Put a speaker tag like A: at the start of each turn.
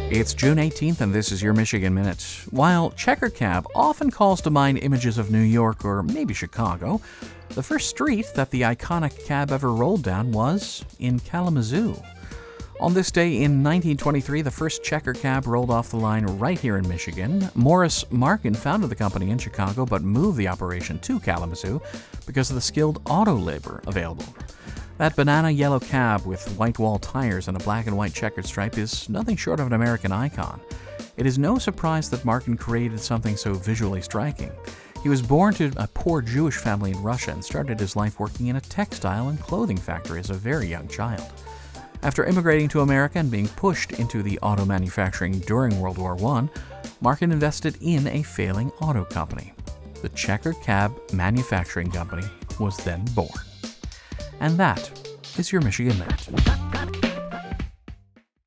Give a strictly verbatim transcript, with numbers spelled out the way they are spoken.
A: It's June eighteenth, and this is your Michigan Minute. While Checker Cab often calls to mind images of New York or maybe Chicago, the first street that the iconic cab ever rolled down was in Kalamazoo. On this day in nineteen twenty-three, the first Checker Cab rolled off the line right here in Michigan. Morris Markin founded the company in Chicago but moved the operation to Kalamazoo because of the skilled auto labor available. That banana yellow cab with white wall tires and a black and white checkered stripe is nothing short of an American icon. It is no surprise that Markin created something so visually striking. He was born to a poor Jewish family in Russia and started his life working in a textile and clothing factory as a very young child. After immigrating to America and being pushed into the auto manufacturing during World War One, Markin invested in a failing auto company. The Checker Cab Manufacturing Company was then born. And that is your Michigan Minute.